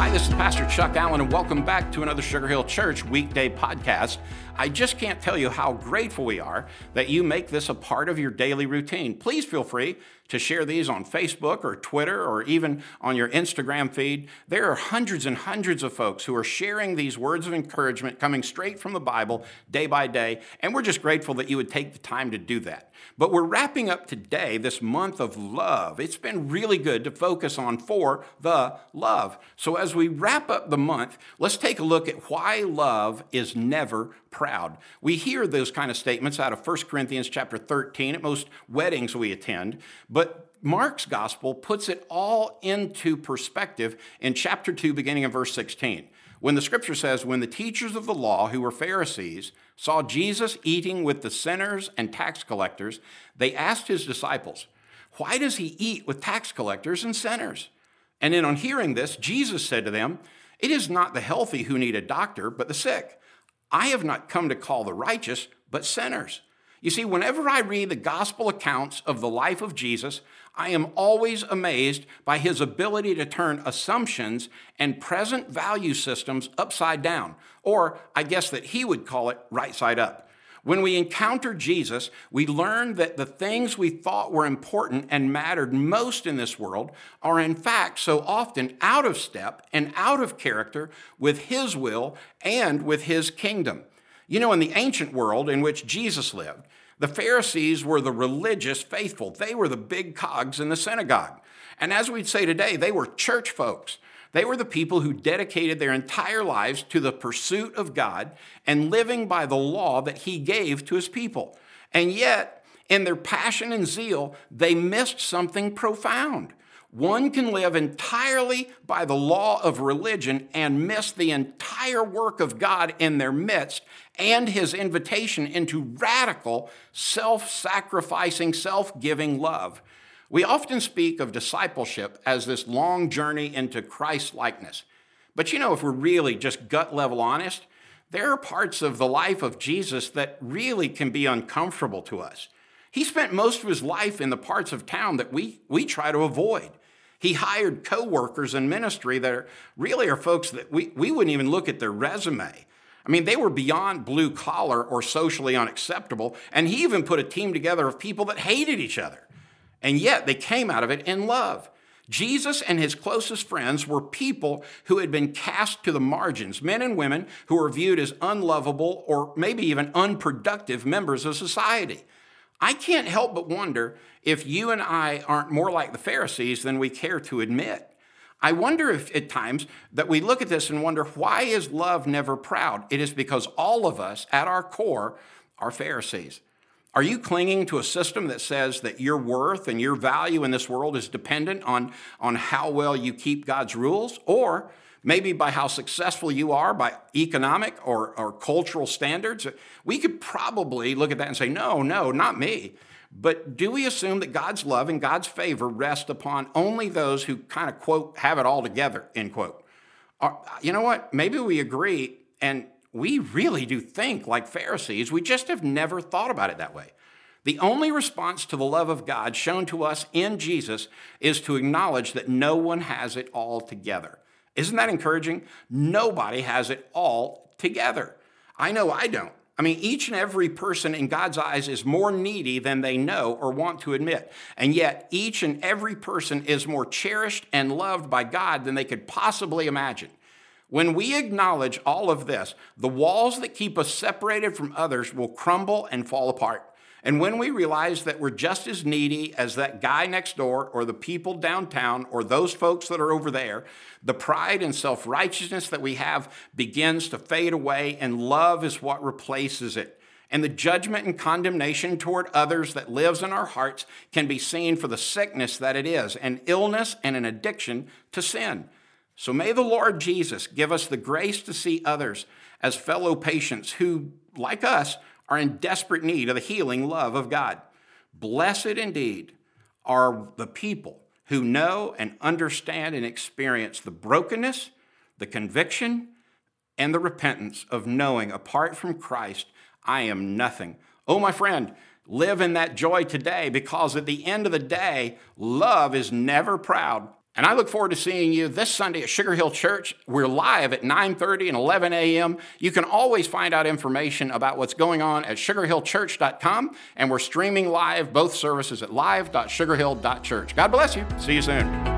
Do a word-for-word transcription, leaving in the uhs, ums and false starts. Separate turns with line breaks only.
Hi, this is Pastor Chuck Allen, and welcome back to another Sugar Hill Church weekday podcast. I just can't tell you how grateful we are that you make this a part of your daily routine. Please feel free to share these on Facebook or Twitter or even on your Instagram feed. There are hundreds and hundreds of folks who are sharing these words of encouragement coming straight from the Bible day by day, and we're just grateful that you would take the time to do that. But we're wrapping up today this month of love. It's been really good to focus on for the love. So as we wrap up the month, let's take a look at why love is never proud. We hear those kind of statements out of First Corinthians chapter thirteen at most weddings we attend, but Mark's gospel puts it all into perspective in chapter two, beginning in verse sixteen. When the scripture says, when the teachers of the law, who were Pharisees, saw Jesus eating with the sinners and tax collectors, they asked his disciples, why does he eat with tax collectors and sinners? And then on hearing this, Jesus said to them, it is not the healthy who need a doctor, but the sick. I have not come to call the righteous, but sinners. You see, whenever I read the gospel accounts of the life of Jesus, I am always amazed by his ability to turn assumptions and present value systems upside down, or I guess that he would call it right side up. When we encounter Jesus, we learn that the things we thought were important and mattered most in this world are in fact so often out of step and out of character with his will and with his kingdom. You know, in the ancient world in which Jesus lived, the Pharisees were the religious faithful. They were the big cogs in the synagogue. And as we'd say today, they were church folks. They were the people who dedicated their entire lives to the pursuit of God and living by the law that he gave to his people. And yet, in their passion and zeal, they missed something profound. One can live entirely by the law of religion and miss the entire work of God in their midst and his invitation into radical, self-sacrificing, self-giving love. We often speak of discipleship as this long journey into Christ-likeness. But you know, if we're really just gut-level honest, there are parts of the life of Jesus that really can be uncomfortable to us. He spent most of his life in the parts of town that we, we try to avoid. He hired co-workers in ministry that are, really are folks that we, we wouldn't even look at their resume. I mean, they were beyond blue collar or socially unacceptable, and he even put a team together of people that hated each other. And yet they came out of it in love. Jesus and his closest friends were people who had been cast to the margins, men and women who were viewed as unlovable or maybe even unproductive members of society. I can't help but wonder if you and I aren't more like the Pharisees than we care to admit. I wonder if at times that we look at this and wonder, why is love never proud? It is because all of us at our core are Pharisees. Are you clinging to a system that says that your worth and your value in this world is dependent on, on how well you keep God's rules? Or maybe by how successful you are by economic or, or cultural standards? We could probably look at that and say, no, no, not me. But do we assume that God's love and God's favor rest upon only those who kind of, quote, have it all together, end quote? Or, you know what? Maybe we agree, and we really do think like Pharisees. We just have never thought about it that way. The only response to the love of God shown to us in Jesus is to acknowledge that no one has it all together. Isn't that encouraging? Nobody has it all together. I know I don't. I mean, each and every person in God's eyes is more needy than they know or want to admit. And yet, each and every person is more cherished and loved by God than they could possibly imagine. When we acknowledge all of this, the walls that keep us separated from others will crumble and fall apart. And when we realize that we're just as needy as that guy next door or the people downtown or those folks that are over there, the pride and self-righteousness that we have begins to fade away, and love is what replaces it. And the judgment and condemnation toward others that lives in our hearts can be seen for the sickness that it is, an illness and an addiction to sin. So may the Lord Jesus give us the grace to see others as fellow patients who, like us, are in desperate need of the healing love of God. Blessed indeed are the people who know and understand and experience the brokenness, the conviction, and the repentance of knowing apart from Christ, I am nothing. Oh, my friend, live in that joy today, because at the end of the day, love is never proud And I look forward to seeing you this Sunday at Sugar Hill Church. We're live at nine thirty and eleven a.m. You can always find out information about what's going on at sugar hill church dot com, and we're streaming live both services at live dot sugar hill dot church. God bless you. See you soon.